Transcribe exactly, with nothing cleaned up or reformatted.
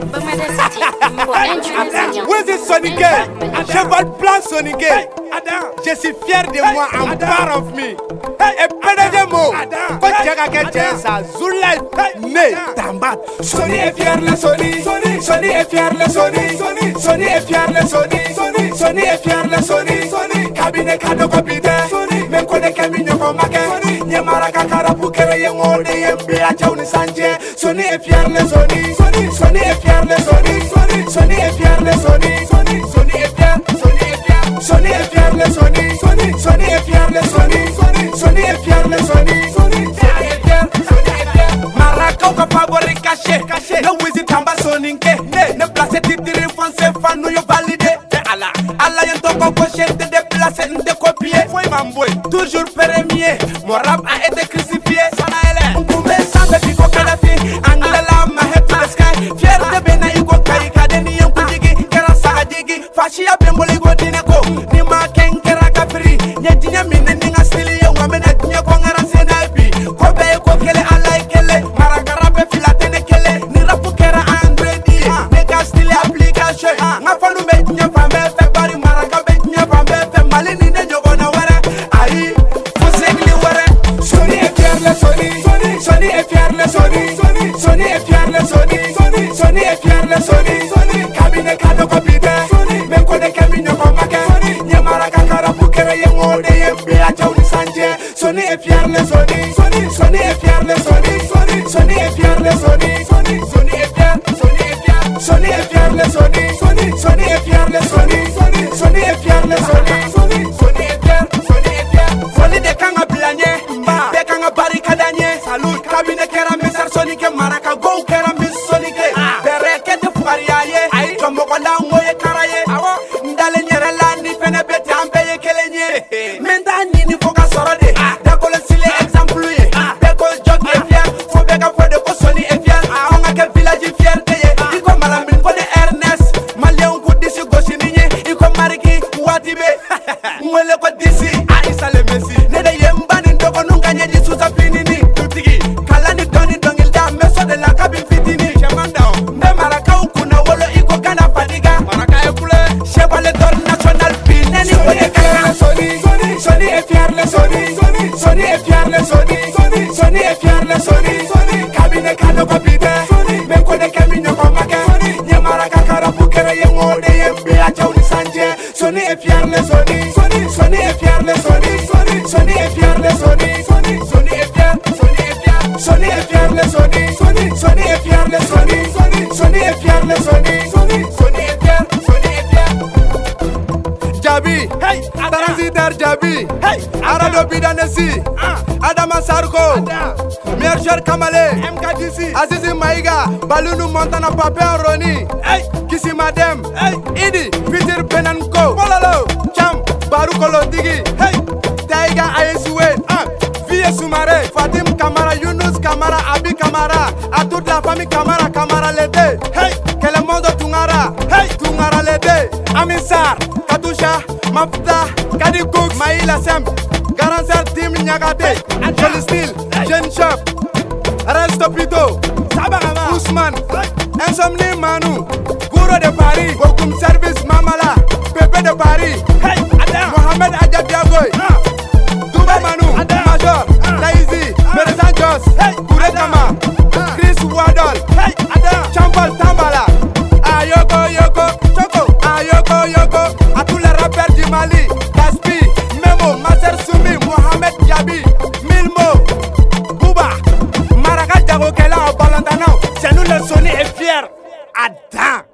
Où est Sonic? Je vois le plan Sonic. Je suis fier de moi, I'm proud of me. Et P D G Mo, quand tu as quelqu'un ça, Zulay, né, Tambat. Sony est fier le Sony, Sony est fier le Sony, Sony est fier le Sony, Sony est fier le Sony, cabinet cadeau capitaine, même qu'on est cabinet comme Maquin, Yamara Kakara pour créer un monde et un B à Tchaouni Sanjé. Sony est fier le Sony, Sony est fier le Sony, Sony est fier le Sony, Sony est fier, Sony est fier, Sony est fier le Sony, Sony est fier le Sony, Sony est fier le Sony, Sony est fier, Sony est fier. Maracau ka favori caché, caché. No wizi tamba Sonic, ne place titiri français fan yo validé. Allah, Allah y'en toko coché, te déplacer, te copier. Foi mamboy, toujours premier. Mon rap a été crucifié. Sana ele, on pouvait sans le fico kadafi. Angle la ma head to the sky. Fier de bena iko kai kadeni yon kujigi. Kera sa adigi, fashi ya bemboli go dineko. Ni ma ken kera kafiri. Nye dinya mine ninga stili yo wamena dinya kwa ngara senaipi. Kobe ko kele Allah kele. Marakarabe filatene kele. Ni rapu kera andredi. Nega stili application. Ngafalu me dinya fame fe bari marakabe dinya fame fe mali ni ne jogo na wara. Ayi, fosegli wara. Sony est fier le Sony, Sony est fier le Sony, Sony est fier le Sony, Sony est fier le Sony, cabinet cadeau capitaine, même qu'on est cabinet comme Maquin, Yamara Kakara pour créer un monde et un B à Tchaouni Sanjé. Sony est fier le Sony, Sony est fier le Sony, Sony est fier le Sony, Sony est fier, Sony est fier, Sony est fier le Sony, Sony est fier le Sony, Sony est fier le Sony, Sony est fier, Sony est fier. Foli de kanga blanye, de kanga barikadanye. Salut, cabinet kera mesar Sonic, maraka go kera mis Sonic. Bere kete fukariaye, ay tombo kwala ngoye karaye. Ndale nyere landi fene bete ampeye kelenye. Menda nini foka sorode, dako le sile exemple ye. Beko jog e fier, fo beka fo de ko Sony e fier. Konga ke village fier teye, iko malamin ko de Ernest. Malien ko disi gosi ninye, iko mariki watibe. Mwele ko disi, aisa le Messi. Nede yembani ndoko nunga nye disu sa pinini. Tutigi, kalani doni dongil da meso de la cabine fitini. Shemanda, mbe maraka ukuna wolo iko gana fadiga. Maraka ekule, chevale d'or national pineni ko de kaka. Sony, Sony est fier le Sony, Sony est fier le Sony, Sony est fier le Sony, cabinet cadeau capitaine, même qu'on est cabinet comme Maquin, Yamara Kakara pour créer un monde et un B à Tchaouni Sanjé. Sony est fier le Sony, Sony est fier le Sony, Sony est fier le Sony, Sony est fier, Sony est fier, Sony est fier le Sony, Sony est fier le Sony, Sony est fier le Sony, Sony est fier, Sony est fier. Jabi, hey, Transiter Jabi, hey, Arado Bidanesi, Adama Sarko, Mercher Kamale, M K D C, Azizi Maïga, Balunu Montana Papin Roni, hey, Kisi Madem, hey, Idi, Peter Benanko, Pololo, Cham, Barukolo Digi, hey, Taiga Aesue, ah, Vie Soumare, Fatim Kamara, Yunus Kamara, Abi Kamara, à toute la famille Kamara, Kamara Lede, hey, que le monde Tungara, hey, Tungara Lede, Amisar, Katusha, Mafta, Kadi Cooks, Maïla Sem, Garancer Tim Nyagate, Joli Style, Jeune Chef, Resto Pito, Sabarama, Ousmane, Insomni Manu, Gouro de Paris, Bokum Service Mamala, Pepe de Paris, hey, Mohamed Adja Diagoy, Touba Manu, Major, Laizi, Meresan Jos, Kourekama, Chris Wadol, Champal Tambala, Ayoko Yoko, Choco, Ayoko Yoko, à tous les rappeurs du Mali, Gaspi, Memo, Maser Soumi, Mohamed Yabi, Milmo, Bouba, Maraka Diago Kela, Balandana, c'est nous le Sony est fier. Adam.